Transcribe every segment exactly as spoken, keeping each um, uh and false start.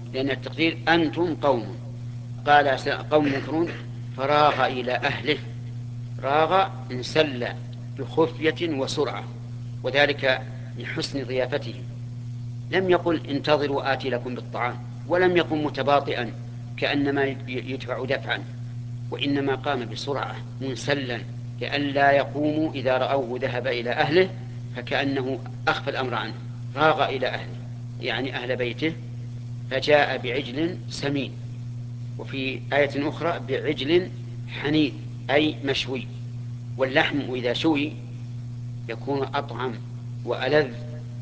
لأن التقدير أنتم قوم، قال قوم منكرون فراغ إلى أهله. راغ انسل بخفية وسرعة، وذلك لحسن ضيافته. لم يقل انتظروا آتي لكم بالطعام، ولم يقم متباطئا كأنما يدفع دفعا، وإنما قام بسرعة منسلا لئلا يقوموا إذا رأوه ذهب إلى أهله فكأنه أخفى الأمر عنه. راغ إلى أهله يعني أهل بيته، فجاء بعجل سمين، وفي آية أخرى بعجل حنيذ أي مشوي. واللحم إذا شوي يكون أطعم وألذ،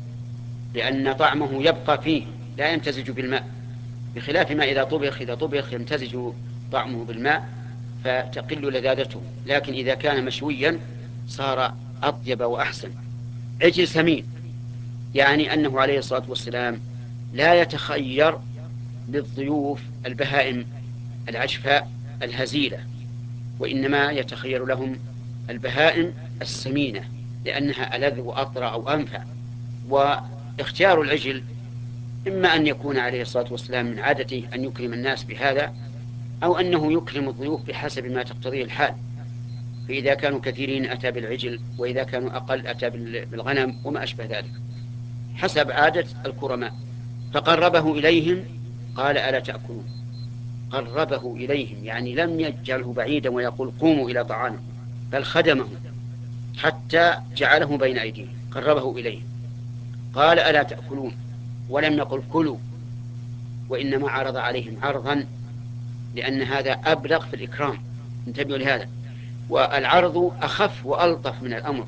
لأن طعمه يبقى فيه لا يمتزج بالماء، بخلاف ما إذا طبخ إذا طبخ يمتزج طعمه بالماء فتقل لذاذته، لكن إذا كان مشويا صار أطيب وأحسن. عجل سمين يعني أنه عليه الصلاة والسلام لا يتخير للضيوف البهائم العجفاء الهزيلة، وإنما يتخير لهم البهائم السمينة لأنها ألذ وأطرى أو أنفع. واختيار العجل إما أن يكون عليه الصلاة والسلام من عادته أن يكرم الناس بهذا، أو أنه يكرم الضيوف بحسب ما تقتضيه الحال، فإذا كانوا كثيرين أتى بالعجل، وإذا كانوا أقل أتى بالغنم وما أشبه ذلك حسب عادة الكرماء. فقربه إليهم قال ألا تأكلون. قربه إليهم يعني لم يجعله بعيدا ويقول قوموا إلى طعامه، بل خدمه حتى جعله بين أيديهم، قربه إليهم. قال ألا تأكلون، ولم يقل كلوا، وإنما عرض عليهم عرضا، لأن هذا أبلغ في الإكرام. انتبهوا لهذا. والعرض أخف وألطف من الأمر،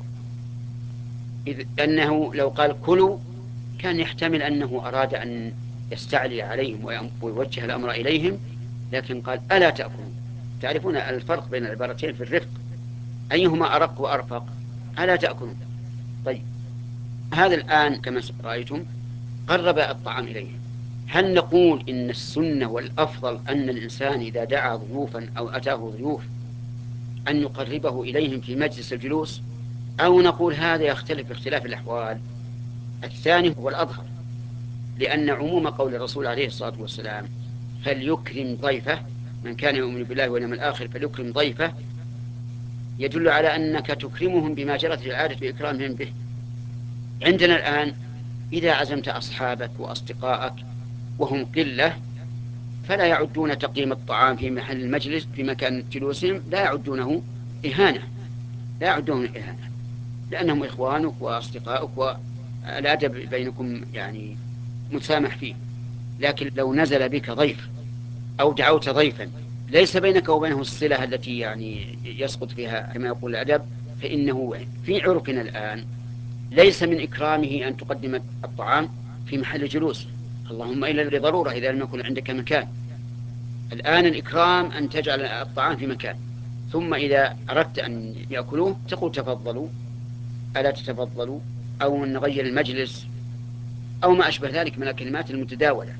إذ أنه لو قال كلوا كان يحتمل أنه أراد أن يستعلي عليهم ويوجه الأمر إليهم، لكن قال ألا تأكلون. تعرفون الفرق بين العبارتين في الرفق، أيهما أرق وأرفق؟ ألا تأكلون. طيب هذا الآن كما رأيتم قرب الطعام إليهم. هل نقول إن السنة والأفضل أن الإنسان إذا دعا ضيوفا أو أتاه ضيوف أن يقربه إليهم في مجلس الجلوس، أو نقول هذا يختلف باختلاف الأحوال؟ الثاني هو الأظهر، لأن عموم قول الرسول عليه الصلاة والسلام فليكرم ضيفه، من كان يؤمن بالله واليوم الآخر فليكرم ضيفه، يدل على أنك تكرمهم بما جرت العادة بإكرامهم به. عندنا الآن إذا عزمت أصحابك وأصدقائك وهم قلة فلا يعدون تقييم الطعام في محل المجلس في مكان جلوسهم، لا يعدونه إهانة، لا يعدونه إهانة، لأنهم إخوانك وأصدقائك والأدب بينكم يعني مسامح فيه. لكن لو نزل بك ضيف أو دعوت ضيفا ليس بينك وبينه الصلة التي يعني يسقط فيها كما يقول الأدب، فإنه في عرفنا الآن ليس من إكرامه أن تقدم الطعام في محل جلوس، اللهم إلا لضرورة إذا لم يكن عندك مكان. الآن الإكرام أن تجعل الطعام في مكان، ثم إذا أردت أن يأكلوه تقول تفضلوا ألا تتفضلوا، أو نغير المجلس أو ما أشبه ذلك من الكلمات المتداولة.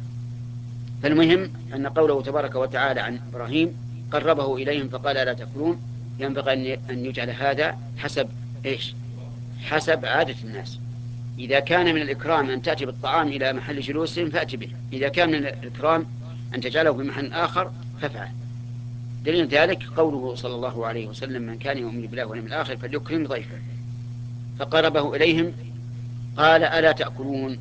فالمهم أن قوله تبارك وتعالى عن إبراهيم قربه إليهم فقال ألا تأكلون، ينبغي أن يجعل هذا حسب إيش؟ حسب عادة الناس. إذا كان من الإكرام أن تأتي بالطعام إلى محل جلوسهم فأتي به، إذا كان من الإكرام أن تجعله في محل آخر فافعل. دليل ذلك قوله صلى الله عليه وسلم من كان يؤمن بالله واليوم الآخر فليكرم ضيفه. فقربه إليهم قال ألا تأكلون،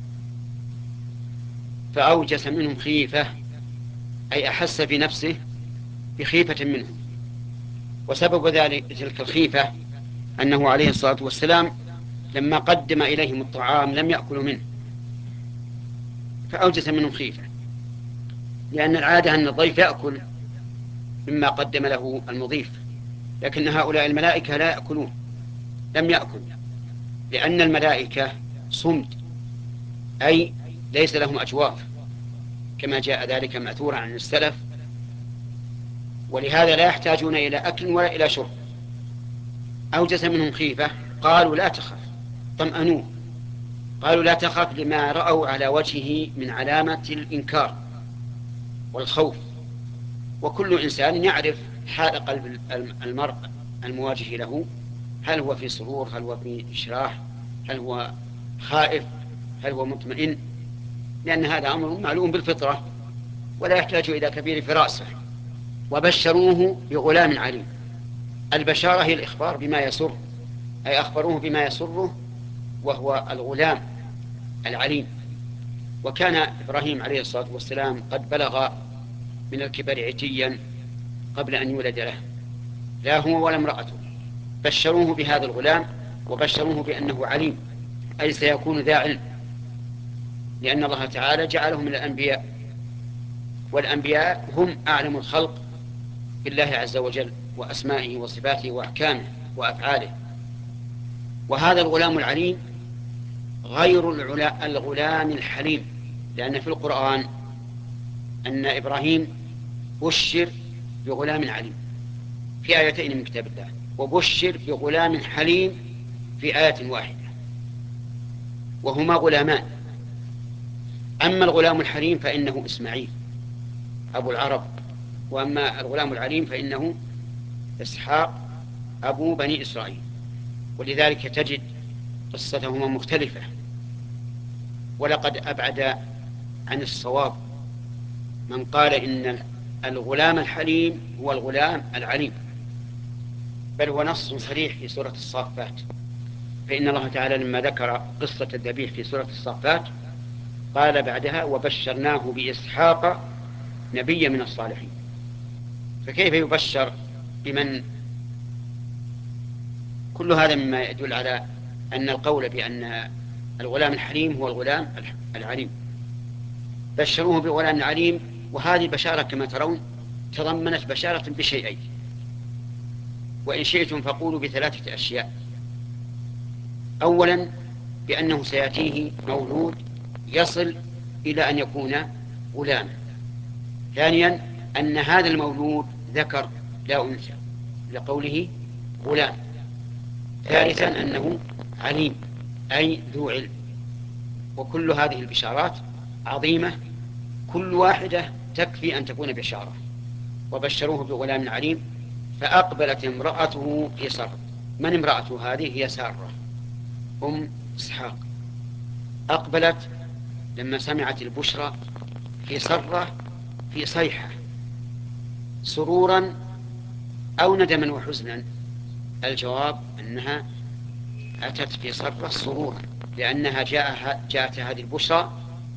فأوجس منهم خيفة، أي أحس في نفسه بخيفة منهم. وسبب ذلك تلك الخيفة أنه عليه الصلاة والسلام لما قدم إليهم الطعام لم يأكلوا منه، فأوجس منهم خيفة، لأن العادة أن الضيف يأكل مما قدم له المضيف، لكن هؤلاء الملائكة لا يأكلون، لم يأكلوا، لأن الملائكة صمد، أي ليس لهم أجواف كما جاء ذلك مأثورا عن السلف، ولهذا لا يحتاجون إلى أكل ولا إلى شرب. أوجس منهم خيفة قالوا لا تخف، طمأنوه، قالوا لا تخف لما رأوا على وجهه من علامة الإنكار والخوف. وكل إنسان يعرف حال قلب المرء المواجه له، هل هو في سرور، هل هو في إشراح، هل هو خائف، هل هو مطمئن. لأن هذا أمر معلوم بالفطرة ولا يحتاج إلى كبير فراسة. وبشروه بغلام عليم. البشارة هي الإخبار بما يسر، أي أخبروه بما يسره، وهو الغلام العليم. وكان إبراهيم عليه الصلاة والسلام قد بلغ من الكبر عتيا قبل أن يولد له، لا هو ولا امرأته. بشروه بهذا الغلام وبشروه بأنه عليم، أي سيكون ذا علم، لأن الله تعالى جعله من الأنبياء، والأنبياء هم أعلم الخلق بالله عز وجل وأسمائه وصفاته وأحكامه وأفعاله. وهذا الغلام العليم غير الغلام الحليم، لأن في القرآن أن إبراهيم بشر بغلام عليم في آيتين من كتاب الله، وبشر بغلام حليم في آية واحدة، وهما غلامان. أما الغلام الحليم فإنه إسماعيل أبو العرب، وأما الغلام العليم فإنه إسحاق أبو بني إسرائيل. ولذلك تجد قصتهما مختلفة. ولقد أبعد عن الصواب من قال إن الغلام الحليم هو الغلام العليم، بل هو نص صريح في سورة الصافات. فإن الله تعالى لما ذكر قصة الذبيح في سورة الصافات قال بعدها وبشرناه بإسحاق نبيا من الصالحين. فكيف يبشر بمن؟ كل هذا مما يدل على أن القول بأن الغلام الحليم هو الغلام العليم. بشروه بغلام عليم، وهذه بشارة كما ترون تضمنت بشارة بشيئين، وإن شئتم فقولوا بثلاثة أشياء. أولا بأنه سيأتيه مولود يصل إلى أن يكون غلاما. ثانيا أن هذا المولود ذكر لا أنثى لقوله غلام. ثالثا أنه عليم أي ذو علم. وكل هذه البشارات عظيمة، كل واحدة تكفي أن تكون بشارة. وبشروه بغلام عليم فأقبلت امرأته في صرة. من امرأته هذه؟ هي سارة أم إسحاق. أقبلت لما سمعت البشرى في صرة، في صيحة، سرورا أو ندما وحزنا. الجواب أنها أتت في صرة سرورا، لأنها جاءها جاءت هذه البشرى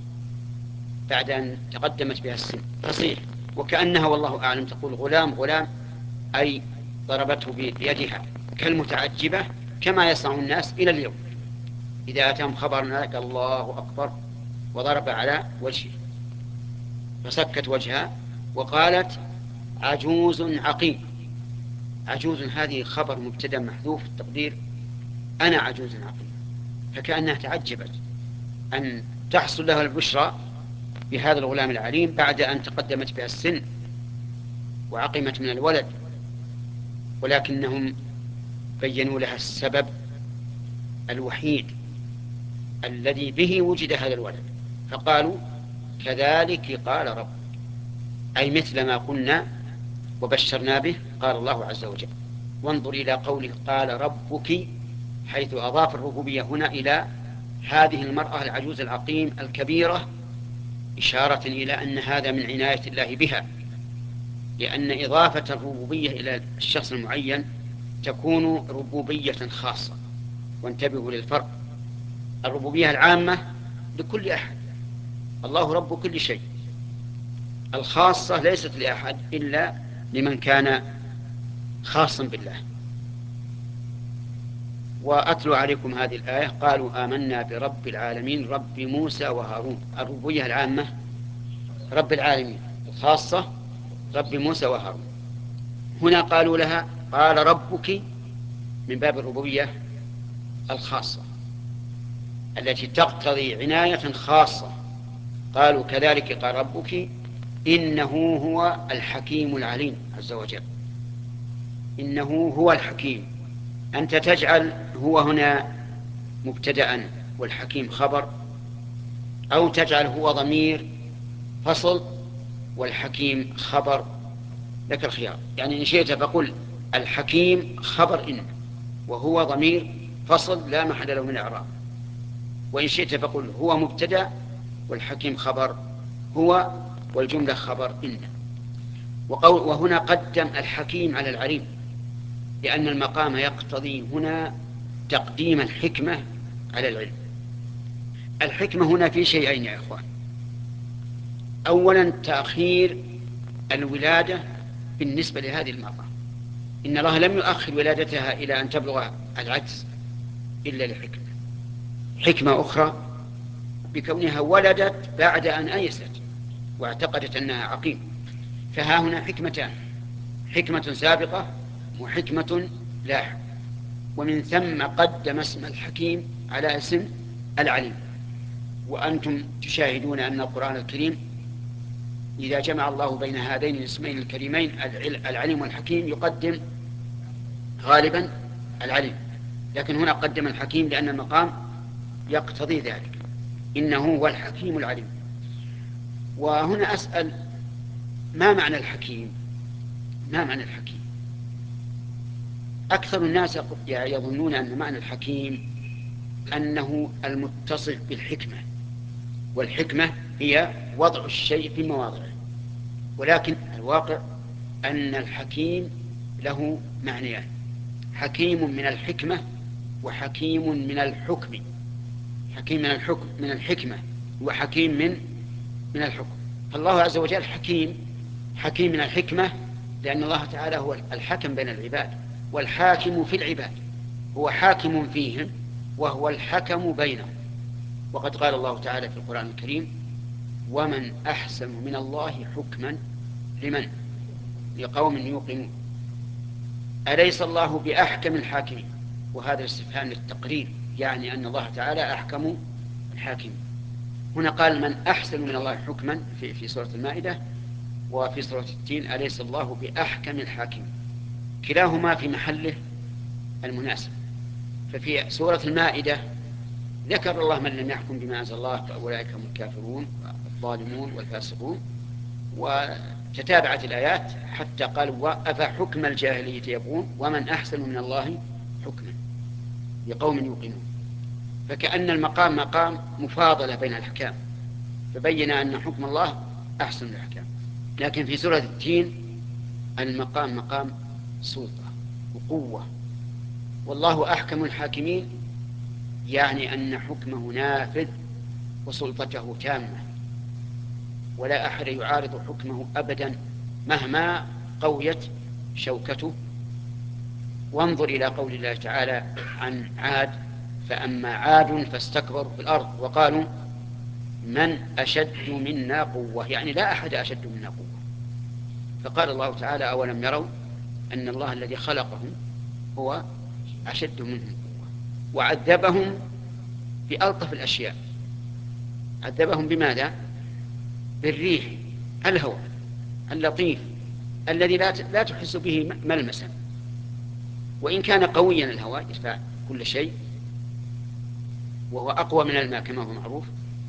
بعد أن تقدمت بها السن تصيح، وكأنها والله أعلم تقول غلام غلام، أي ضربته بيدها كالمتعجبة كما يصنع الناس إلى اليوم إذا أتاهم خبر قال الله أكبر وضرب على وجهه، فسكت وجهها وقالت عجوز عقيم. عجوز هذه خبر مبتدأ محذوف التقدير أنا عجوز عقيم، فكأنها تعجبت أن تحصل لها البشرى بهذا الغلام العليم بعد أن تقدمت بها السن وعقمت من الولد. ولكنهم بينوا لها السبب الوحيد الذي به وجد هذا الولد، فقالوا كذلك قال رب، أي مثل ما قلنا وبشرنا به قال الله عز وجل. وانظر إلى قوله قال ربك، حيث أضاف الربوبية هنا إلى هذه المرأة العجوز العقيم الكبيرة، إشارة إلى أن هذا من عناية الله بها، لأن إضافة الربوبية إلى الشخص المعين تكون ربوبية خاصة. وانتبهوا للفرق، الربوبية العامة لكل أحد، الله رب كل شيء. الخاصة ليست لأحد إلا لمن كان خاصا بالله. وأتلو عليكم هذه الآية قالوا آمنا برب العالمين رب موسى وهارون. الربوبية العامة رب العالمين، الخاصة رب موسى وهارون. هنا قالوا لها قال ربك من باب الربوبية الخاصة التي تقتضي عناية خاصة. قالوا كذلك قال ربك إنه هو الحكيم العليم عز وجل. إنه هو الحكيم، أنت تجعل هو هنا مبتدأ والحكيم خبر، أو تجعل هو ضمير فصل والحكيم خبر، لك الخيار. يعني إن شئت فقل الحكيم خبر إن، وهو ضمير فصل لا محل له من إعراب. وإن شئت فقل هو مبتدأ والحكيم خبر هو، والجملة خبر إن. وقول وهنا قدم الحكيم على العليم، لأن المقام يقتضي هنا تقديم الحكمة على العلم. الحكمة هنا في شيئين يا إخوان: أولا تأخير الولادة بالنسبة لهذه المرأة، إن الله لم يؤخر ولادتها إلى أن تبلغ العجز إلا لحكمة. حكمة أخرى بكونها ولدت بعد أن أيست واعتقدت أنها عقيم، فها هنا حكمتان: حكمة سابقة وحكمة لاحقة، ومن ثم قدم اسم الحكيم على اسم العليم. وأنتم تشاهدون أن القرآن الكريم إذا جمع الله بين هذين الاسمين الكريمين العليم والحكيم يقدم غالبا العليم، لكن هنا قدم الحكيم لأن المقام يقتضي ذلك، إنه هو الحكيم العليم. وهنا أسأل: ما معنى الحكيم؟ ما معنى الحكيم؟ أكثر الناس يظنون أن معنى الحكيم أنه المتصف بالحكمة، والحكمة هي وضع الشيء في مواضعه، ولكن الواقع أن الحكيم له معنيان: حكيم من الحكمة وحكيم من الحكم. حكيم من الحكم من الحكمة وحكيم من من الحكم. فالله عز وجل حكيم، حكيم من الحكمة لأن الله تعالى هو الحكم بين العباد والحاكم في العباد، هو حاكم فيهم وهو الحكم بينهم. وقد قال الله تعالى في القرآن الكريم: ومن أحسن من الله حكما لمن لقوم يوقنون. أليس الله بأحكم الحاكمين؟ وهذا الاستفهام للتقرير، يعني أن الله تعالى أحكم الحاكمين. هنا قال من أحسن من الله حكما في, في سورة المائدة، وفي سورة التين أليس الله بأحكم الحاكمين، كلاهما في محله المناسب. ففي سورة المائدة ذكر الله من لم يحكم بما أنزل الله فأولئك هم الكافرون والظالمون والفاسقون، وتتابعت الآيات حتى قال: أفحكم الجاهلية يبغون ومن أحسن من الله حكما لقوم يوقنون. فكأن المقام مقام مفاضلة بين الأحكام، فبين أن حكم الله أحسن الأحكام. لكن في سورة التين المقام مقام سلطة وقوة، والله أحكم الحاكمين، يعني أن حكمه نافذ وسلطته تامة، ولا أحد يعارض حكمه أبدا مهما قويت شوكته. وانظر إلى قول الله تعالى عن عاد: فأما عاد فاستكبروا في الأرض وقالوا من أشد منا قوة، يعني لا أحد أشد منا قوة. فقال الله تعالى: أولم يروا أن الله الذي خلقهم هو أشد منهم قوة. وعذبهم بألطف الأشياء، عذبهم بماذا؟ بالريح، الهواء اللطيف الذي لا تحس به ملمسا، وإن كان قويا الهواء يدفع كل شيء وهو أقوى من الماء كما هو معروف.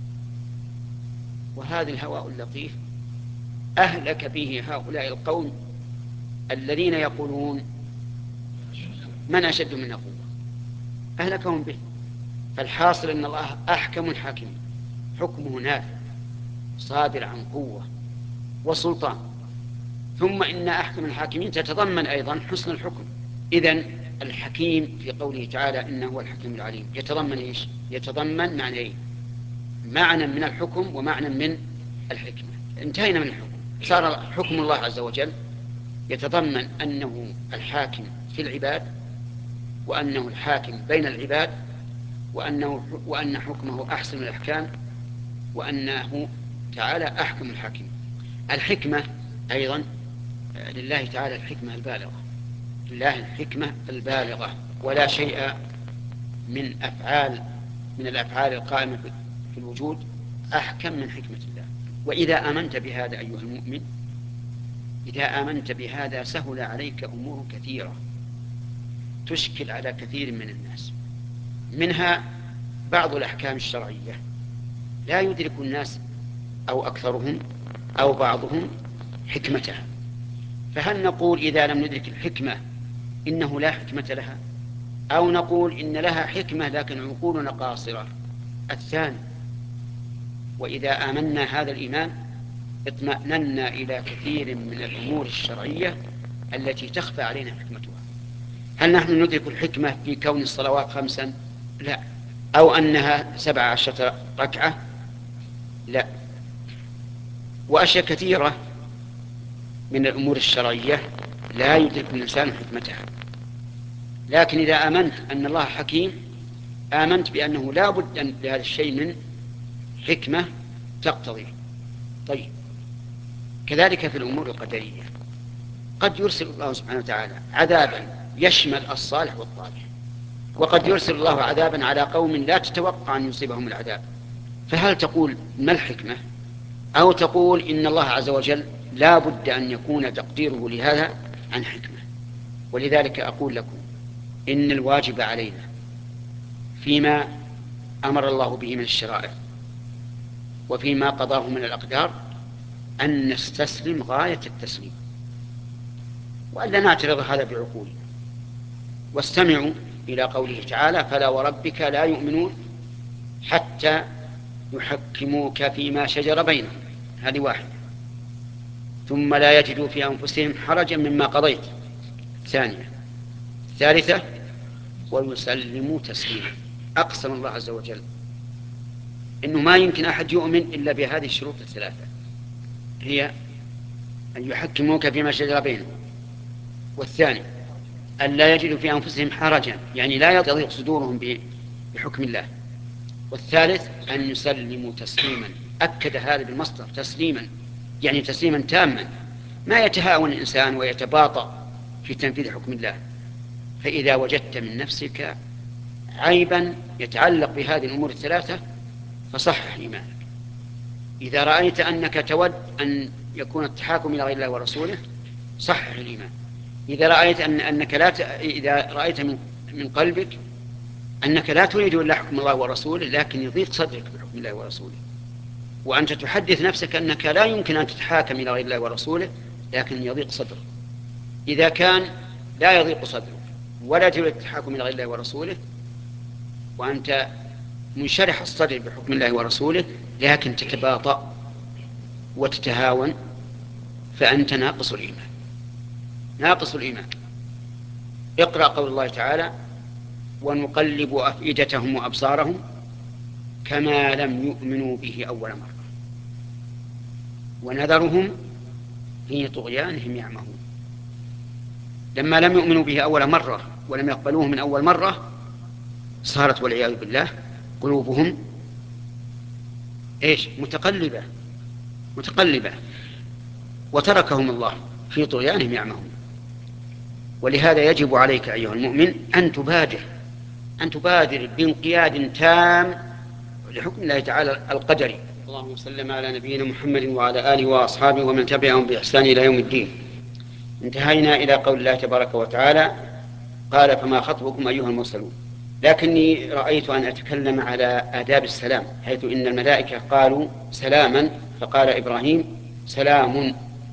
وهذا الهواء اللطيف أهلك به هؤلاء القوم الذين يقولون من أشد منا قوة، أهلكهم به. فالحاصل أن الله أحكم الحاكم، حكمه نافذ صادر عن قوة وسلطان. ثم إن أحكم الحاكمين تتضمن أيضا حسن الحكم. إذن الحكيم في قوله تعالى إنه هو الحكيم العليم يتضمن إيش؟ يتضمن معنيين: معنى من الحكم ومعنى من الحكمة. انتهينا من الحكم، صار حكم الله عز وجل يتضمن أنه الحاكم في العباد، وأنه الحاكم بين العباد، وأنه وأن حكمه أحسن الأحكام، وأنه تعالى أحكم الحاكم. الحكمة أيضا لله تعالى الحكمة البالغة، لله الحكمة البالغة، ولا شيء من أفعال من الأفعال القائمة في الوجود أحكم من حكمة الله. وإذا آمنت بهذا أيها المؤمن، إذا آمنت بهذا سهل عليك أمور كثيرة تشكل على كثير من الناس. منها بعض الأحكام الشرعية لا يدرك الناس أو أكثرهم أو بعضهم حكمتها، فهل نقول إذا لم ندرك الحكمة إنه لا حكمة لها، أو نقول إن لها حكمة لكن عقولنا قاصرة؟ الثاني. وإذا آمنا هذا الإيمان اطمأننا إلى كثير من الأمور الشرعية التي تخفى علينا حكمتها. هل نحن ندرك الحكمة في كون الصلوات خمسا؟ لا. أو أنها سبع عشرة ركعة؟ لا. وأشياء كثيرة من الأمور الشرعية لا يدرك الإنسان حكمتها. لكن إذا آمنت أن الله حكيم آمنت بأنه لا بد لهذا الشيء من حكمة تقتضي. طيب، كذلك في الأمور القدرية قد يرسل الله سبحانه وتعالى عذابا يشمل الصالح والطالح، وقد يرسل الله عذابا على قوم لا تتوقع أن يصيبهم العذاب. فهل تقول ما الحكمة؟ أو تقول إن الله عز وجل لا بد أن يكون تقديره لهذا عن حكمة؟ ولذلك أقول لكم إن الواجب علينا فيما أمر الله به من الشرائع وفيما قضاه من الأقدار أن نستسلم غاية التسليم، وألا نعترض هذا بعقولنا. واستمعوا إلى قوله تعالى: فلا وربك لا يؤمنون حتى يحكموك فيما شجر بينهم. هذه واحدة. ثم لا يجدوا في أنفسهم حرجا مما قضيت. ثانية. ثالثة: ويسلموا تسليما. أقسم الله عز وجل إنه ما يمكن أحد يؤمن إلا بهذه الشروط الثلاثة، هي أن يحكموك فيما شجر بينهم، والثاني أن لا يجدوا في أنفسهم حرجا يعني لا يضيق صدورهم بحكم الله، والثالث أن يسلموا تسليما. أكد هذا بالمصدر تسليما، يعني تسليما تاما، ما يتهاون الإنسان ويتباطأ في تنفيذ حكم الله. فإذا وجدت من نفسك عيبا يتعلق بهذه الأمور الثلاثة فصحح إيمانك. إذا رأيت أنك تود أن يكون التحاكم إلى غير الله ورسوله صحح الإيمان. إذا رأيت أن أنك لا ت... إذا رأيت من من قلبك أنك لا تريد إلا حكم الله ورسوله لكن يضيق صدرك بحكم الله ورسوله، وأنت تحدث نفسك أنك لا يمكن أن تتحاكم إلى غير الله ورسوله لكن يضيق صدرك. إذا كان لا يضيق صدرك ولا تريد التحاكم إلى غير الله ورسوله وأنت منشرح الصدر بحكم الله ورسوله لكن تتباطأ وتتهاون فأنت ناقص الإيمان. ناقص الإيمان. اقرأ قول الله تعالى: ونقلب أفئدتهم وأبصارهم كما لم يؤمنوا به أول مرة ونذرهم في طغيانهم يعمهون. لما لم يؤمنوا به أول مرة ولم يقبلوه من أول مرة صارت والعياذ بالله قلوبهم إيش؟ متقلبة متقلبة وتركهم الله في طغيانهم يعمهون. ولهذا يجب عليك أيها المؤمن أن تبادر أن تبادر بانقياد تام لحكم الله تعالى القدري. اللهم صل على نبينا محمد وعلى آله وأصحابه ومن تبعهم بإحسان إلى يوم الدين. انتهينا إلى قول الله تبارك وتعالى: قال فما خطبكم أيها المرسلون. لكني رأيت أن أتكلم على آداب السلام، حيث إن الملائكة قالوا سلاما فقال إبراهيم سلام.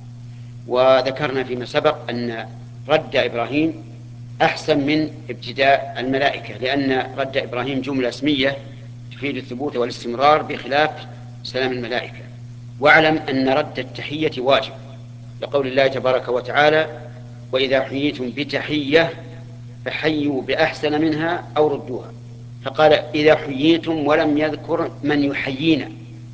وذكرنا فيما سبق أن رد إبراهيم أحسن من ابتداء الملائكة، لأن رد إبراهيم جملة اسمية تفيد الثبوت والاستمرار بخلاف سلام الملائكة. واعلم أن رد التحية واجب، لقول الله تبارك وتعالى: وإذا حييتم بتحية فحيوا بأحسن منها أو ردوها. فقال إذا حييتم ولم يذكر من يحيينا،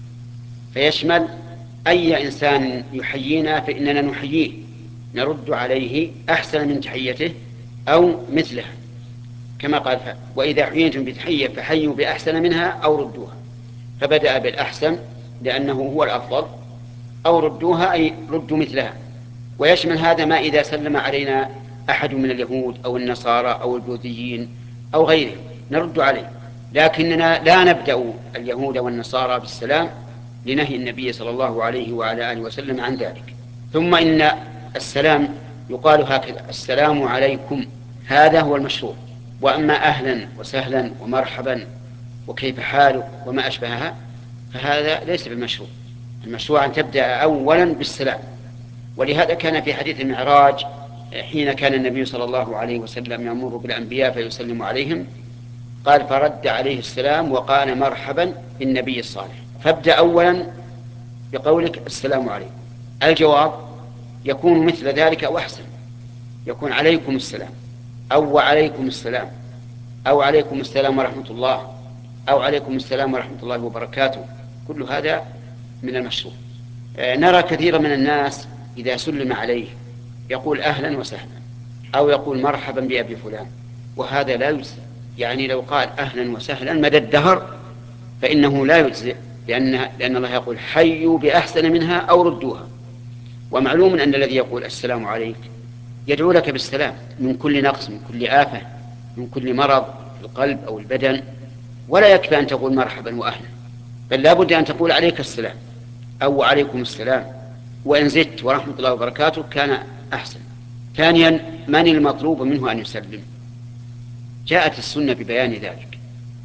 فيشمل أي إنسان يحيينا فإننا نحييه نرد عليه أحسن من تحيته أو مثلها، كما قال: وإذا حييتم بتحية فحيوا بأحسن منها أو ردوها. فبدأ بالأحسن لأنه هو الأفضل، أو ردوها أي ردوا مثلها. ويشمل هذا ما إذا سلم علينا أحد من اليهود أو النصارى أو البوذيين أو غيرهم نرد عليه، لكننا لا نبدأ اليهود والنصارى بالسلام لنهي النبي صلى الله عليه وعلى آله وسلم عن ذلك. ثم إن السلام يقال هكذا: السلام عليكم، هذا هو المشروع. وأما أهلا وسهلا ومرحبا وكيف حالك وما أشبهها فهذا ليس بالمشروع. المشروع أن تبدأ أولا بالسلام. ولهذا كان في حديث المعراج حين كان النبي صلى الله عليه وسلم يمر بالأنبياء فيسلم عليهم قال: فرد عليه السلام وقال مرحبا بالنبي الصالح. فابدأ أولا بقولك السلام عليكم. الجواب يكون مثل ذلك أو أحسن، يكون عليكم السلام أو وعليكم السلام أو عليكم السلام ورحمة الله أو عليكم السلام ورحمة الله وبركاته. كل هذا من المشروع. نرى كثيرا من الناس إذا سلم عليه يقول أهلا وسهلا أو يقول مرحبا بأبي فلان، وهذا لا يجزئ. يعني لو قال أهلا وسهلا مدى الدهر فإنه لا يجزئ، لأن, لأن الله يقول حيوا بأحسن منها أو ردوها. ومعلوم أن الذي يقول السلام عليك يدعو لك بالسلام من كل نقص، من كل آفة، من كل مرض في القلب أو البدن، ولا يكفي أن تقول مرحبا وأهلا، بل لا بد أن تقول عليك السلام أو عليكم السلام، وإن زدت ورحمة الله وبركاته كان أحسن. ثانيا، من المطلوب منه أن يسلم؟ جاءت السنة ببيان ذلك.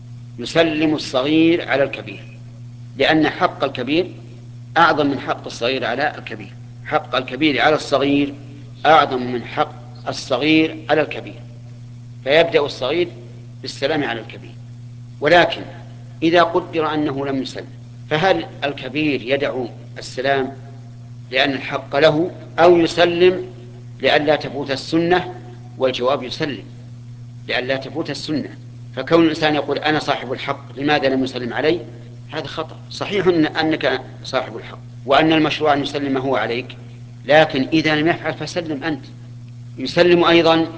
يسلم الصغير على الكبير، لأن حق الكبير أعظم من حق الصغير على الكبير. حق الكبير على الصغير أعظم من حق الصغير على الكبير، فيبدأ الصغير بالسلام على الكبير. ولكن إذا قدر أنه لم يسلم، فهل الكبير يدعو السلام لأن الحق له، أو يسلم لئلا تفوت السنة؟ والجواب يسلم لئلا تفوت السنة. فكون الإنسان يقول أنا صاحب الحق لماذا لم يسلم علي، هذا خطأ. صحيح أنك صاحب الحق وأن المشروع أن يسلم هو عليك، لكن إذا لم يفعل فسلم أنت. يسلم أيضا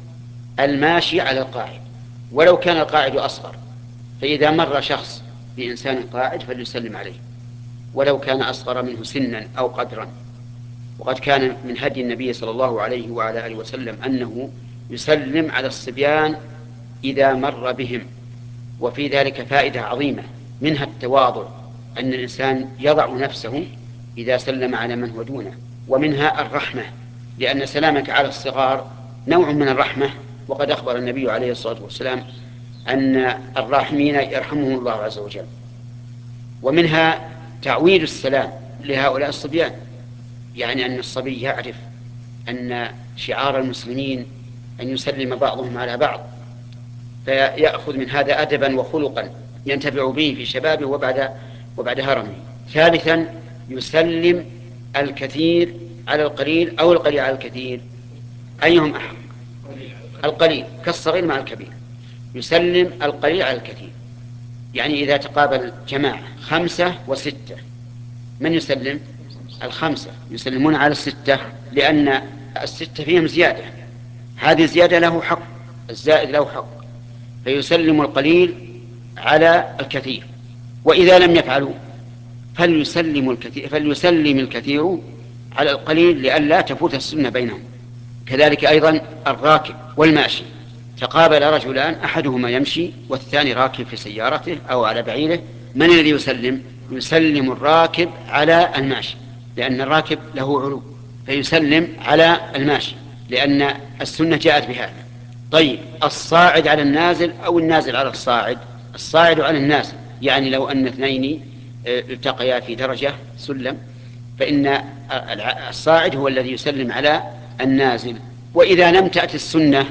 الماشي على القاعد ولو كان القاعد أصغر، فإذا مر شخص بإنسان قاعد فليسلم عليه ولو كان أصغر منه سنا أو قدرا. وقد كان من هدي النبي صلى الله عليه وعلى آله وسلم أنه يسلم على الصبيان إذا مر بهم، وفي ذلك فائدة عظيمة، منها التواضع، أن الإنسان يضع نفسه إذا سلم على من هو دونه، ومنها الرحمة، لأن سلامك على الصغار نوع من الرحمة، وقد أخبر النبي عليه الصلاة والسلام أن الراحمين يرحمهم الله عز وجل. ومنها تعويد السلام لهؤلاء الصبيان، يعني أن الصبي يعرف أن شعار المسلمين أن يسلم بعضهم على بعض، فيأخذ من هذا أدبا وخلقا ينتفع به في شبابه وبعد, وبعد هرمه. ثالثا، يسلم الكثير على القليل أو القليل على الكثير، أيهم أحق؟ القليل، كالصغير مع الكبير. يسلم القليل على الكثير، يعني إذا تقابل جماعة خمسة وستة، من يسلم؟ الخمسة يسلمون على الستة، لأن الستة فيهم زيادة، هذه الزيادة له حق، الزائد له حق، فيسلم القليل على الكثير. وإذا لم يفعلوا فليسلم الكثير, فليسلم الكثير على القليل لئلا تفوت السنة بينهم. كذلك أيضا الراكب والماشي، تقابل رجلان أحدهما يمشي والثاني راكب في سيارته أو على بعيره، من الذي يسلم؟ يسلم الراكب على الماشي، لأن الراكب له علو، فيسلم على الماشي لأن السنة جاءت بهذا. طيب، الصاعد على النازل أو النازل على الصاعد؟ الصاعد على النازل، يعني لو أن اثنين التقيا في درجة سلم فإن الصاعد هو الذي يسلم على النازل. وإذا لم تأتي السنة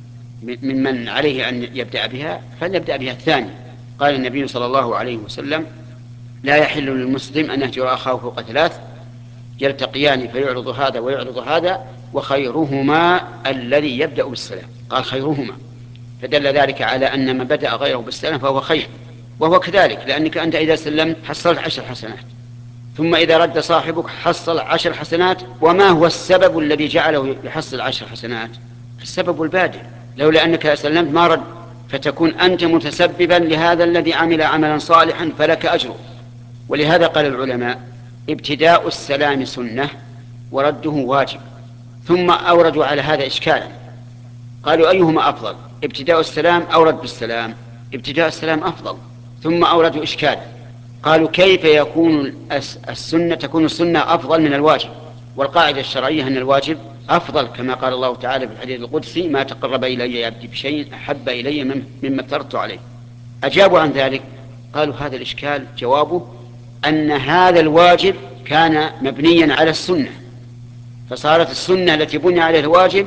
ممن عليه أن يبدأ بها فليبدأ بها الثاني. قال النبي صلى الله عليه وسلم: لا يحل للمسلم أن يهجر أخاه فوق ثلاث، يلتقيان فيعرض هذا ويعرض هذا وخيرهما الذي يبدأ بالسلام. قال خيرهما، فدل ذلك على أن من بدأ غيره بالسلام فهو خير، وهو كذلك، لأنك أنت إذا سلمت حصلت عشر حسنات، ثم إذا رد صاحبك حصل عشر حسنات. وما هو السبب الذي جعله يحصل عشر حسنات؟ السبب البادئ، لولا أنك سلمت ما رد، فتكون أنت متسببا لهذا الذي عمل عملا صالحا فلك أجره. ولهذا قال العلماء: ابتداء السلام سنة ورده واجب. ثم أوردوا على هذا إشكالا، قالوا: أيهما أفضل، ابتداء السلام أو رد السلام؟ ابتداء السلام أفضل. ثم أوردوا إشكالا، قالوا: كيف يكون السنة تكون السنة أفضل من الواجب؟ والقاعدة الشرعية أن الواجب أفضل، كما قال الله تعالى في الحديث القدسي: ما تقرب إلي عبدي بشيء أحب إلي مما افترضت عليه. أجابوا عن ذلك، قالوا: هذا الإشكال جوابه أن هذا الواجب كان مبنيا على السنة، فصارت السنة التي بني عليها الواجب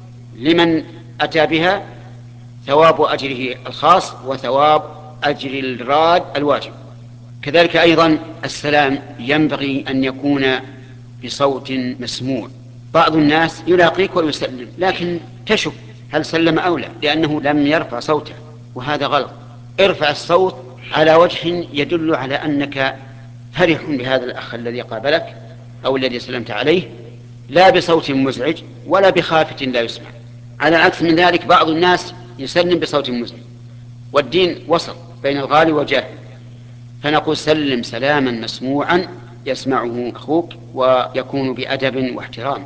لمن أتى بها ثواب أجره الخاص وثواب أجر الراد الواجب. كذلك أيضا السلام ينبغي أن يكون بصوت مسموع. بعض الناس يلاقيك ويسلم لكن تشك هل سلم أو لا، لأنه لم يرفع صوته، وهذا غلط. ارفع الصوت على وجه يدل على أنك فرح بهذا الأخ الذي قابلك أو الذي سلمت عليه، لا بصوت مزعج ولا بخافة لا يسمع. على العكس من ذلك بعض الناس يسلم بصوت مزعج، والدين وسط بين الغالي والجاهل، فنقول سلم سلاما مسموعا يسمعه أخوك ويكون بأدب واحترام.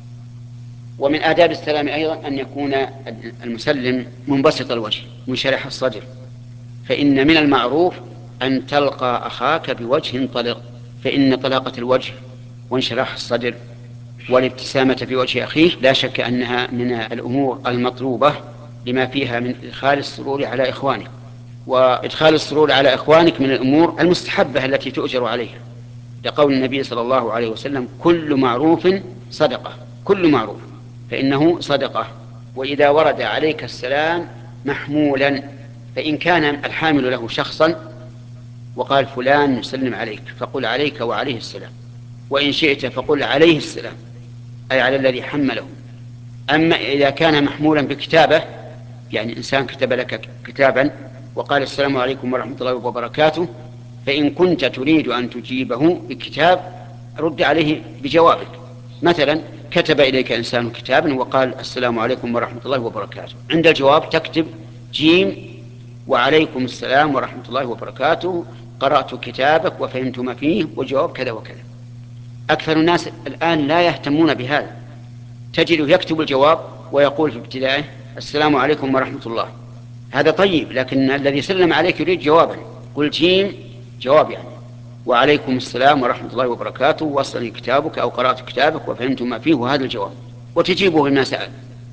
ومن آداب السلام أيضا أن يكون المسلم منبسط الوجه منشرح الصدر، فإن من المعروف أن تلقى أخاك بوجه طلق، فإن طلاقة الوجه وانشراح الصدر والابتسامة في وجه أخيه لا شك أنها من الأمور المطلوبة لما فيها من إدخال السرور على إخوانك، وإدخال السرور على إخوانك من الأمور المستحبة التي تؤجر عليها، لقول النبي صلى الله عليه وسلم كل معروف صدقة، كل معروف فإنه صدقة. وإذا ورد عليك السلام محمولا، فإن كان الحامل له شخصا وقال فلان يسلم عليك فقل عليك وعليه السلام، وإن شئت فقل عليه السلام أي على الذي حمله. أما إذا كان محمولا بكتابة، يعني إنسان كتب لك كتابا وقال السلام عليكم ورحمة الله وبركاته، فإن كنت تريد أن تجيبه بكتاب رد عليه بجوابك. مثلا كتب إليك إنسان كتابا وقال السلام عليكم ورحمة الله وبركاته، عند الجواب تكتب جيم وعليكم السلام ورحمة الله وبركاته، قرأت كتابك وفهمت ما فيه وجواب كذا وكذا. أكثر الناس الآن لا يهتمون بهذا، تجد يكتب الجواب ويقول في ابتدائه السلام عليكم ورحمة الله، هذا طيب، لكن الذي سلم عليك يريد جوابا، قل جيم جواب يعني وعليكم السلام ورحمة الله وبركاته وصلني كتابك أو قرأت كتابك وفهمت ما فيه وهذا الجواب، وتجيبه بما سأل.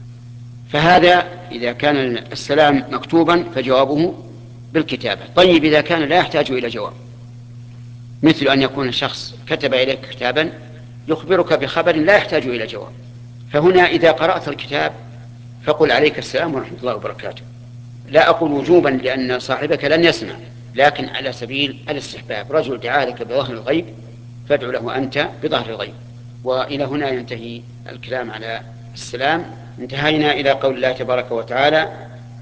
فهذا إذا كان السلام مكتوبا فجوابه بالكتابة. طيب إذا كان لا يحتاج إلى جواب، مثل أن يكون الشخص كتب إليك كتابا يخبرك بخبر لا يحتاج إلى جواب، فهنا إذا قرأت الكتاب فقل عليك السلام ورحمة الله وبركاته، لا أقول وجوبا لأن صاحبك لن يسمع، لكن على سبيل الاستحباب، رجل دعا لك بظهر الغيب فادع له أنت بظهر الغيب. وإلى هنا ينتهي الكلام على السلام. انتهينا إلى قول الله تبارك وتعالى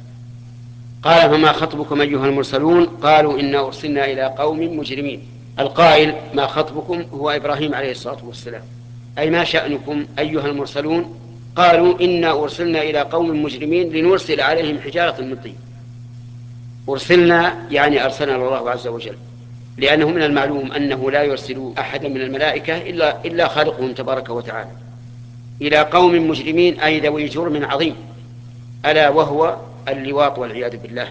قال فما خطبكم أيها المرسلون قالوا إنا أرسلنا إلى قوم مجرمين. القائل ما خطبكم هو إبراهيم عليه الصلاة والسلام، أي ما شأنكم أيها المرسلون؟ قالوا إنا أرسلنا إلى قوم مجرمين لنرسل عليهم حجارة من طين. أرسلنا يعني أرسلنا الله عز وجل، لأنه من المعلوم أنه لا يرسل أحدا من الملائكة إلا, إلا خالقهم تبارك وتعالى، إلى قوم مجرمين أي ذوي جرم عظيم، ألا وهو اللواط والعياذ بالله،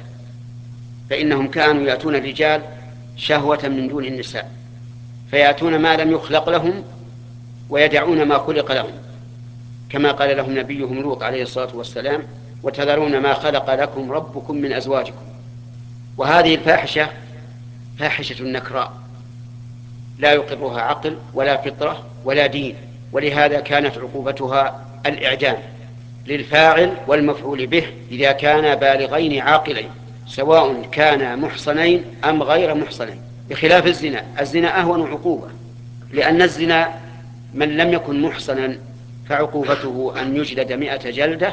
فإنهم كانوا يأتون الرجال شهوة من دون النساء، فيأتون ما لم يخلق لهم ويدعون ما خلق لهم، كما قال لهم نبيهم لوط عليه الصلاة والسلام وتذرون ما خلق لكم ربكم من أزواجكم. وهذه الفاحشة فاحشة نكراء لا يقرها عقل ولا فطرة ولا دين، ولهذا كانت عقوبتها الإعدام للفاعل والمفعول به إذا كانا بالغين عاقلين، سواء كانا محصنين أم غير محصنين، بخلاف الزنا. الزنا أهون عقوبة، لأن الزنا من لم يكن محصنا فعقوبته أن يجلد مئة جلدة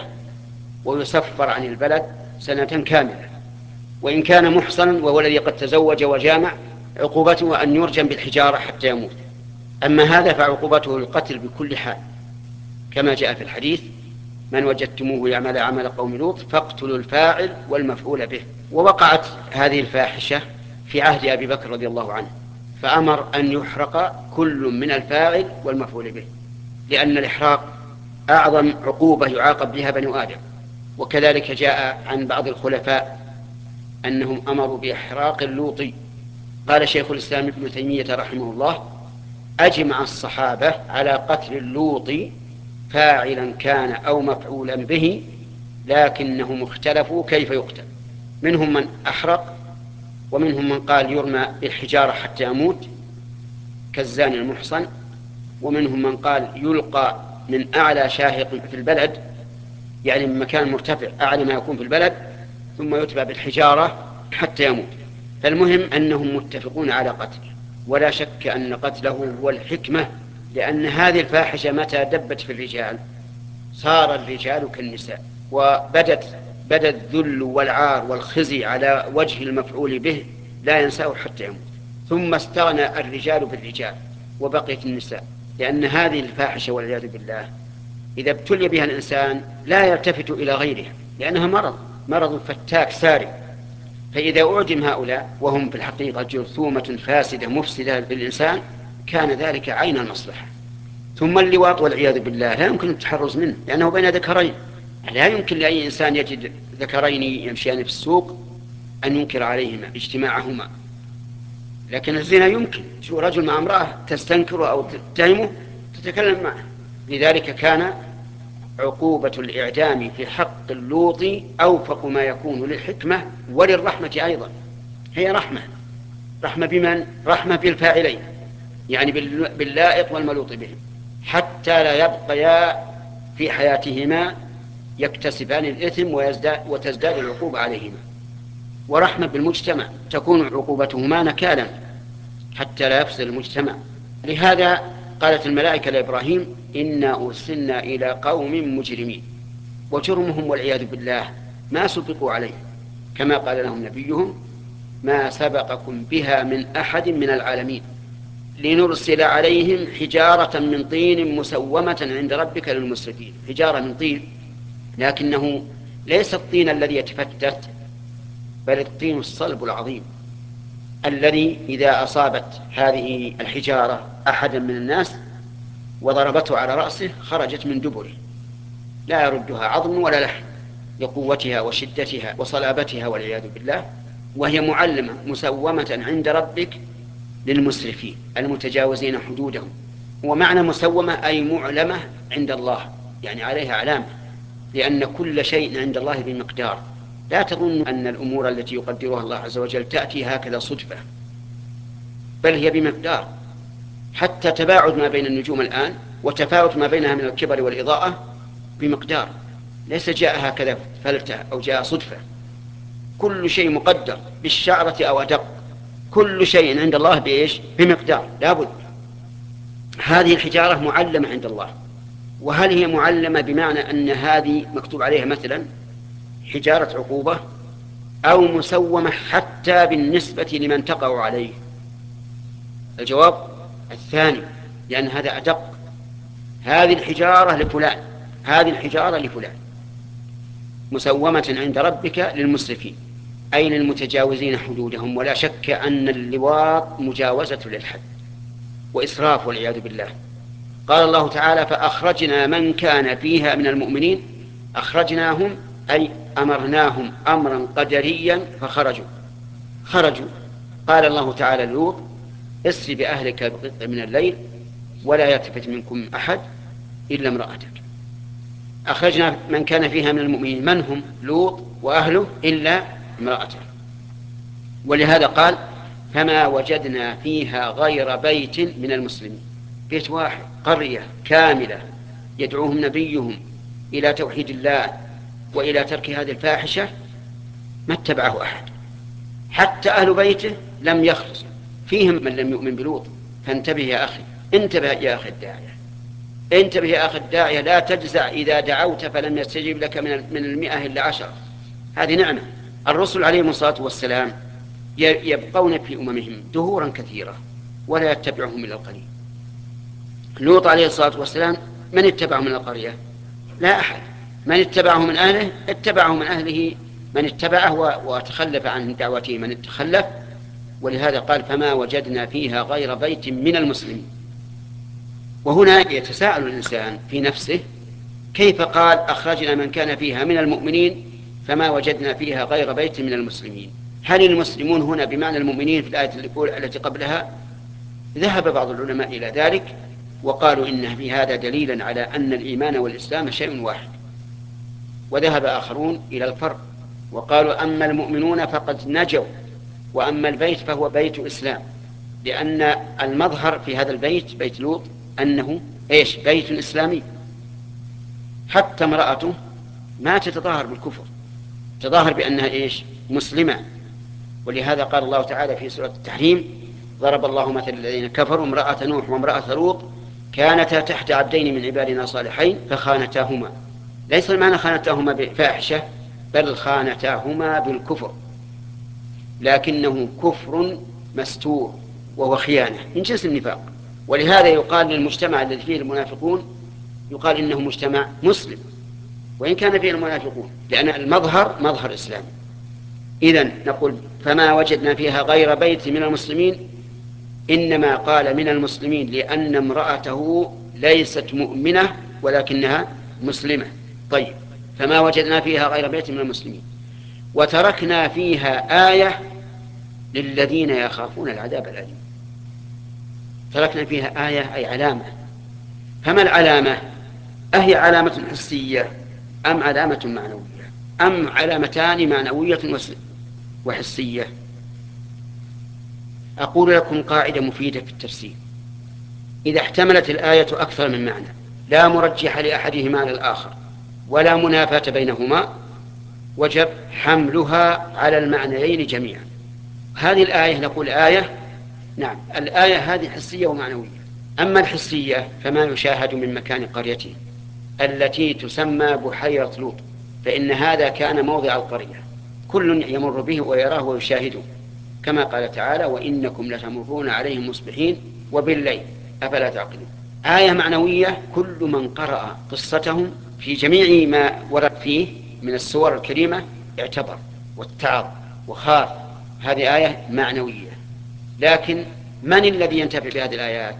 ويسفر عن البلد سنة كاملة، وإن كان محصنا وهو الذي قد تزوج وجامع عقوبته أن يرجم بالحجارة حتى يموت. أما هذا فعقوبته القتل بكل حال، كما جاء في الحديث من وجدتموه يعمل عمل قوم لوط فاقتلوا الفاعل والمفعول به. ووقعت هذه الفاحشة في عهد أبي بكر رضي الله عنه، فأمر أن يحرق كل من الفاعل والمفعول به، لأن الإحراق أعظم عقوبة يعاقب بها بنو آدم. وكذلك جاء عن بعض الخلفاء أنهم أمروا بإحراق اللوط. قال شيخ الإسلام ابن تيمية رحمه الله أجمع الصحابة على قتل اللوط فاعلا كان أو مفعولا به، لكنهم اختلفوا كيف يقتل، منهم من أحرق ومنهم من قال يرمى بالحجارة حتى يموت كالزاني المحصن، ومنهم من قال يلقى من أعلى شاهق في البلد، يعني من مكان مرتفع أعلى ما يكون في البلد، ثم يتبع بالحجارة حتى يموت. فالمهم أنهم متفقون على قتله، ولا شك أن قتله هو الحكمة، لأن هذه الفاحشة متى دبت في الرجال صار الرجال كالنساء، وبدت بدا الذل والعار والخزي على وجه المفعول به لا ينساه حتى يموت. ثم استغنى الرجال بالرجال وبقيت النساء، لأن هذه الفاحشة والعياذ بالله إذا ابتلي بها الإنسان لا يلتفت إلى غيرها، لأنها مرض مرض فتاك ساري. فإذا أعدم هؤلاء وهم في الحقيقة جرثومة فاسدة مفسدة للإنسان كان ذلك عين المصلحة. ثم اللواط والعياذ بالله لا يمكن التحرز منه، لأنه بين ذكرين، لا يمكن لأي إنسان يجد ذكرين يمشيان في السوق أن ينكر عليهما اجتماعهما. لكن الزنا يمكن، شو رجل مع امرأة تستنكر أو تتهمه تتكلم معه. لذلك كان عقوبة الإعدام في حق اللوط أوفق ما يكون للحكمة وللرحمة أيضا. هي رحمة، رحمة بمن؟ رحمة بالفاعلين، يعني باللائط والملوط بهم، حتى لا يبقيا في حياتهما يكتسبان الإثم ويزداد وتزداد العقوبة عليهما. ورحمة بالمجتمع، تكون عقوبتهما نكالا حتى لا يفسد المجتمع. لهذا قالت الملائكة لإبراهيم إنا أرسلنا إلى قوم مجرمين، وجرمهم والعياذ بالله ما سبقوا عليه، كما قال لهم نبيهم ما سبقكم بها من أحد من العالمين لنرسل عليهم حجارة من طين مسومة عند ربك للمسرفين. حجارة من طين، لكنه ليس الطين الذي يتفتت، بل الطين الصلب العظيم الذي إذا أصابت هذه الحجارة أحدا من الناس وضربته على رأسه خرجت من دبره، لا يردها عظم ولا لحم لقوتها وشدتها وصلابتها والعياذ بالله. وهي معلمة مسومة عند ربك للمسرفين المتجاوزين حدودهم. ومعنى مسومة أي معلمة عند الله، يعني عليها علامة، لأن كل شيء عند الله بمقدار. لا تظن أن الأمور التي يقدرها الله عز وجل تأتي هكذا صدفة، بل هي بمقدار. حتى تباعد ما بين النجوم الآن وتفاوت ما بينها من الكبر والإضاءة بمقدار، ليس جاء هكذا فلتة أو جاء صدفة. كل شيء مقدر بالشعرة أو أدق، كل شيء عند الله بإيش؟ بمقدار، لابد. هذه الحجارة معلمة عند الله. وهل هي معلمة بمعنى أن هذه مكتوب عليها مثلا حجارة عقوبة، أو مسومة حتى بالنسبة لمن تقع عليه؟ الجواب الثاني، لأن هذا أدق. هذه الحجارة لفلان، هذه الحجارة لفلان، مسومة عند ربك للمسرفين أي للمتجاوزين حدودهم. ولا شك أن اللواط مجاوزة للحد وإسراف والعياذ بالله. قال الله تعالى فأخرجنا من كان فيها من المؤمنين، أخرجناهم أي أمرناهم أمرا قدريا فخرجوا خرجوا. قال الله تعالى لوط اسر بأهلك بقطع من الليل ولا يلتفت منكم أحد إلا امرأتك. أخرجنا من كان فيها من المؤمنين، من هم؟ لوط وأهله إلا امرأته. ولهذا قال فما وجدنا فيها غير بيت من المسلمين، بيت واحد، قرية كاملة يدعوهم نبيهم إلى توحيد الله وإلى ترك هذه الفاحشة ما اتبعه أحد، حتى أهل بيته لم يخلصوا، فيهم من لم يؤمن بلوط. فانتبه يا أخي، انتبه يا أخي الداعية، انتبه يا أخي الداعية، لا تجزع إذا دعوت فلم يستجيب لك من المئة إلا عشرة، هذه نعمة. الرسل عليهم الصلاة والسلام يبقون في أممهم دهورا كثيرة ولا يتبعهم إلا القليل. لوط عليه الصلاة والسلام من اتبعه من القرية؟ لا أحد. من اتبعه من أهله؟ اتبعه من أهله من اتبعه، وتخلف عن دعوته من تخلف. ولهذا قال فما وجدنا فيها غير بيت من المسلمين. وهنا يتساءل الإنسان في نفسه كيف قال أخرجنا من كان فيها من المؤمنين فما وجدنا فيها غير بيت من المسلمين؟ هل المسلمون هنا بمعنى المؤمنين في الآية التي قبلها؟ ذهب بعض العلماء إلى ذلك وقالوا إن في هذا دليلا على أن الإيمان والإسلام شيء واحد. وذهب آخرون إلى الفرق وقالوا أما المؤمنون فقد نجوا، وأما البيت فهو بيت إسلام، لأن المظهر في هذا البيت بيت لوط أنه إيش؟ بيت إسلامي. حتى امرأته ما تتظاهر بالكفر، تظاهر بأنها إيش؟ مسلمة. ولهذا قال الله تعالى في سورة التحريم: ضرب الله مثل الذين كفروا امرأة نوح وامرأة لوط كانتا تحت عبدين من عبادنا صالحين فخانتاهما. ليس المعنى خانتاهما بفاحشة، بل خانتاهما بالكفر، لكنه كفر مستور وهو خيانة من جنس النفاق. ولهذا يقال للمجتمع الذي فيه المنافقون يقال إنه مجتمع مسلم وإن كان فيه المنافقون، لأن المظهر مظهر إسلامي. إذن نقول: فما وجدنا فيها غير بيت من المسلمين، إنما قال من المسلمين لأن امرأته ليست مؤمنة ولكنها مسلمة. طيب، فما وجدنا فيها غير بيت من المسلمين. وتركنا فيها آية للذين يخافون العذاب الأليم. تركنا فيها آية أي علامة. فما العلامة؟ أهي علامة حسية أم علامة معنوية أم علامتان معنوية وحسية؟ أقول لكم قاعدة مفيدة في التفسير: إذا احتملت الآية أكثر من معنى لا مرجح لأحدهما على الآخر ولا منافاة بينهما، وجب حملها على المعنيين جميعا. هذه الآية نقول آية، نعم، الآية هذه حسية ومعنوية. أما الحسية فما يشاهد من مكان قريته التي تسمى بحيرة لوط، فإن هذا كان موضع القرية، كل يمر به ويراه ويشاهده، كما قال تعالى: وإنكم لتمرون عليهم مصبحين وبالليل أفلا تعقلون. آية معنوية: كل من قرأ قصتهم في جميع ما ورد فيه من السور الكريمة اعتبر واتعظ وخاف. هذه آية معنوية. لكن من الذي ينتفع بهذه الآيات؟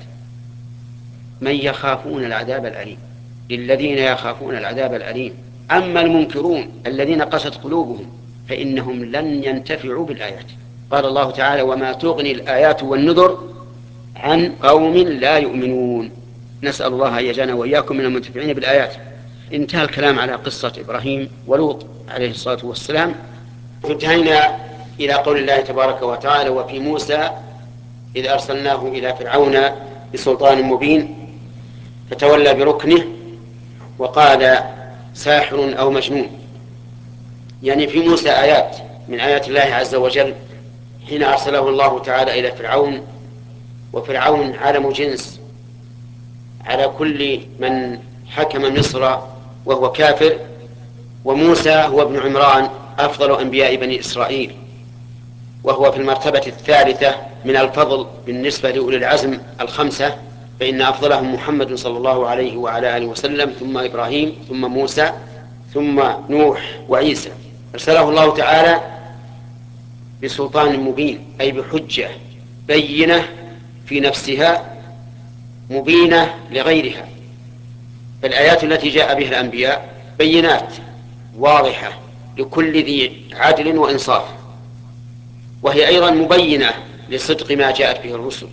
من يخافون العذاب الأليم، للذين يخافون العذاب الأليم. أما المنكرون الذين قست قلوبهم فإنهم لن ينتفعوا بالآيات. قال الله تعالى: وما تغني الآيات والنذر عن قوم لا يؤمنون. نسأل الله أن يجعلنا وإياكم من المنتفعين بالآيات. انتهى الكلام على قصة إبراهيم ولوط عليه الصلاة والسلام، فانتهينا إلى قول الله تبارك وتعالى: وفي موسى إذ أرسلناه إلى فرعون بسلطان مبين فتولى بركنه وقال ساحر أو مجنون. يعني في موسى آيات من آيات الله عز وجل حين أرسله الله تعالى إلى فرعون، وفرعون عالم جنس على كل من حكم مصر وهو كافر، وموسى هو ابن عمران أفضل أنبياء بني إسرائيل، وهو في المرتبة الثالثة من الفضل بالنسبة لأولي العزم الخمسة، فإن أفضلهم محمد صلى الله عليه وعلى آله وسلم، ثم إبراهيم، ثم موسى، ثم نوح وعيسى. أرسله الله تعالى بسلطان مبين، أي بحجة بينة في نفسها مبينة لغيرها. فالآيات التي جاء بها الأنبياء بينات واضحة لكل ذي عدل وإنصاف، وهي أيضا مبينة لصدق ما جاءت به الرسل.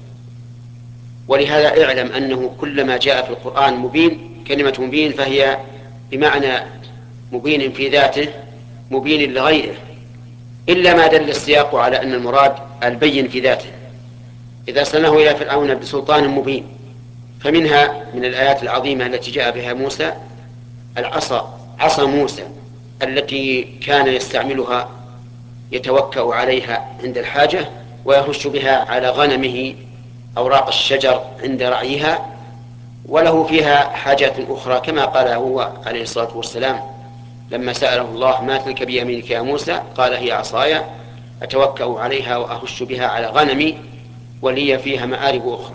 ولهذا اعلم أنه كلما جاء في القرآن مبين، كلمة مبين فهي بمعنى مبين في ذاته مبين لغيره، إلا ما دل السياق على أن المراد البين في ذاته. إذا أرسلناه إلى فرعون بسلطان مبين، فمنها من الآيات العظيمة التي جاء بها موسى العصا، عصا موسى التي كان يستعملها يتوكأ عليها عند الحاجة ويهش بها على غنمه أوراق الشجر عند رعيها، وله فيها حاجات أخرى، كما قال هو عليه الصلاة والسلام لما سأله الله: ما تلك بيمينك يا موسى؟ قال: هي عصاي أتوكأ عليها وأهش بها على غنمي ولي فيها مآرب أخرى.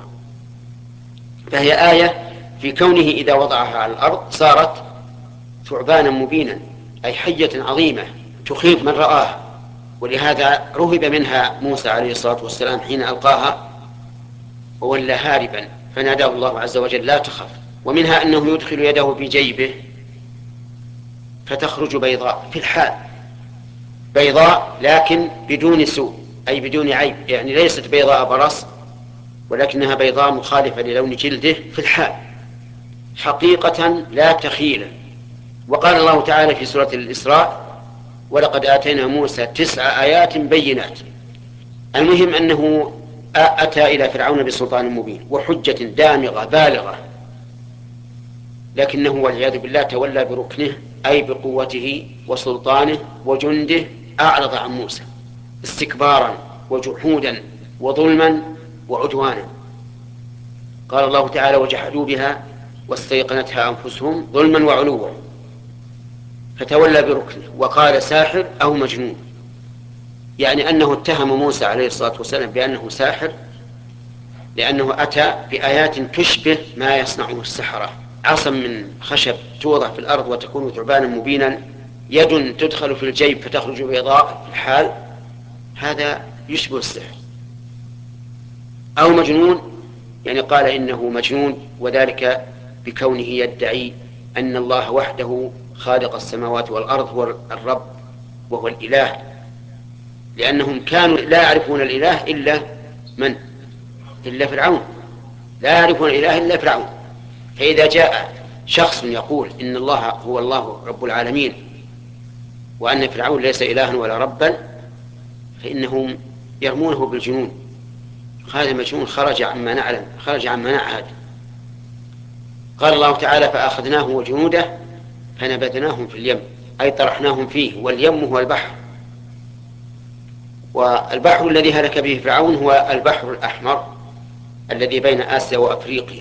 فهي آية في كونه إذا وضعها على الأرض صارت ثعبانا مبينا، أي حية عظيمة تخيف من رآها. ولهذا رهب منها موسى عليه الصلاة والسلام حين ألقاها وولى هاربا، فناداه الله عز وجل: لا تخف. ومنها أنه يدخل يده في جيبه فتخرج بيضاء في الحال، بيضاء لكن بدون سوء، أي بدون عيب، يعني ليست بيضاء برص، ولكنها بيضاء مخالفة للون جلده في الحال حقيقة لا تخيلا. وقال الله تعالى في سورة الإسراء: ولقد آتينا موسى تسع آيات بينات. المهم أنه أتى إلى فرعون بسلطان مبين وحجة دامغة بالغة، لكنه والعياذ بالله تولى بركنه، أي بقوته وسلطانه وجنده، أعرض عن موسى، استكبارا وجحودا وظلما وعدوانا. قال الله تعالى: وجحدوا بها واستيقنتها أنفسهم ظلما وعلوا، فتولى بركنه وقال: ساحر أو مجنون، يعني أنه اتهم موسى عليه الصلاة والسلام بأنه ساحر، لأنه أتى بآيات تشبه ما يصنعه السحرة: عصا من خشب توضع في الأرض وتكون ثعبانا مبينا، يد تدخل في الجيب فتخرج بيضاء في الحال، هذا يشبه السحر. أو مجنون، يعني قال إنه مجنون، وذلك بكونه يدعي أن الله وحده خالق السماوات والأرض هو الرب وهو الإله، لأنهم كانوا لا يعرفون الإله إلا من؟ إلا فرعون، لا يعرفون الإله إلا فرعون. فإذا جاء شخص يقول إن الله هو الله رب العالمين وأن فرعون ليس إلها ولا ربا، فإنهم يرمونه بالجنون. هذا مجنون، خرج عما نعلم، خرج عما نعهد. قال الله تعالى: فأخذناه وجنوده فنبذناهم في اليم، أي طرحناهم فيه، واليم هو البحر. والبحر الذي هلك به فرعون هو البحر الأحمر الذي بين آسيا وأفريقيا،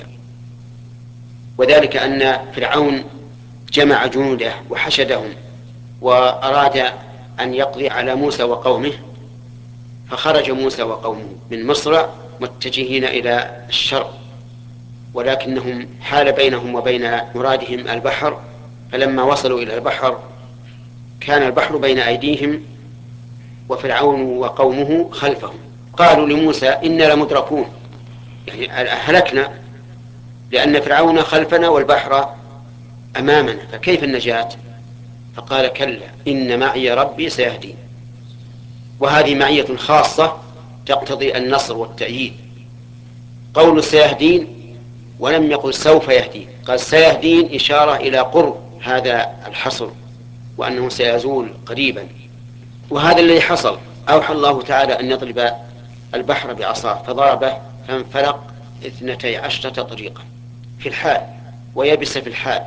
وذلك أن فرعون جمع جنوده وحشدهم وأراد أن يقضي على موسى وقومه، فخرج موسى وقومه من مصر متجهين إلى الشرق، ولكنهم حال بينهم وبين مرادهم البحر، فلما وصلوا إلى البحر كان البحر بين أيديهم وفرعون وقومه خلفهم. قالوا لموسى: إنا لمدركون، يعني هلكنا، لأن فرعون خلفنا والبحر أمامنا، فكيف النجاة؟ فقال: كلا إن معي ربي سيهدين. وهذه معية خاصة تقتضي النصر والتأييد. قول سيهدين ولم يقل سوف يهدين، قال سيهدين إشارة إلى قرب هذا الحصر وأنه سيزول قريبا. وهذا الذي حصل. أوحى الله تعالى أن يضرب البحر بعصاه فضربه فانفلق اثنتي عشرة طريقا في الحال، ويبس في الحال،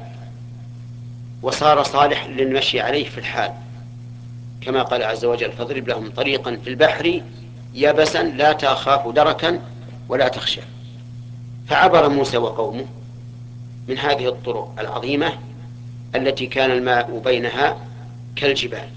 وصار صالح للمشي عليه في الحال، كما قال عز وجل: فاضرب لهم طريقا في البحر يبسا لا تخاف دركا ولا تخشى. فعبر موسى وقومه من هذه الطرق العظيمة التي كان الماء بينها كالجبال.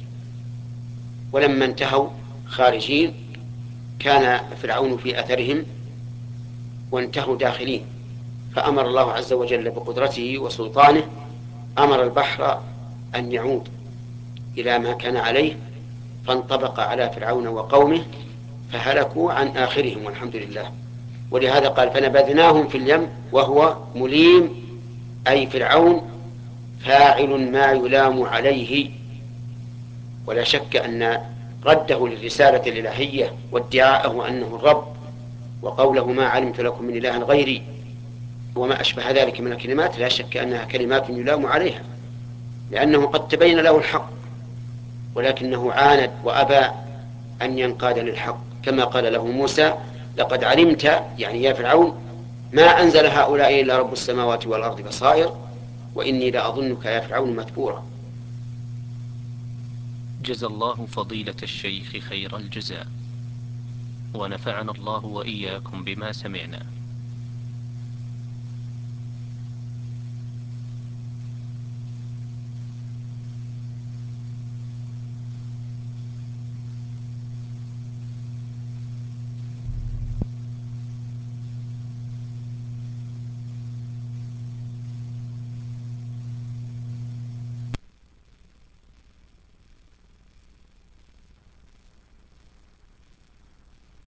ولما انتهوا خارجين كان فرعون في أثرهم وانتهوا داخلين، فأمر الله عز وجل بقدرته وسلطانه، أمر البحر أن يعود إلى ما كان عليه، فانطبق على فرعون وقومه فهلكوا عن آخرهم والحمد لله. ولهذا قال: فنبذناهم في اليم، وهو مليم أي فرعون فاعل ما يلام عليه. ولا شك أن رده للرسالة الإلهية وادعاءه أنه الرب وقوله: ما علمت لكم من إله غيري وما أشبه ذلك من الكلمات، لا شك أنها كلمات يلام عليها، لأنه قد تبين له الحق، ولكنه عاند وأبى أن ينقاد للحق، كما قال له موسى: لقد علمت، يعني يا فرعون، ما أنزل هؤلاء إلا رب السماوات والأرض بصائر وإني لأظنك يا فرعون مثبورا. جزى الله فضيلة الشيخ خير الجزاء، ونفعنا الله وإياكم بما سمعنا.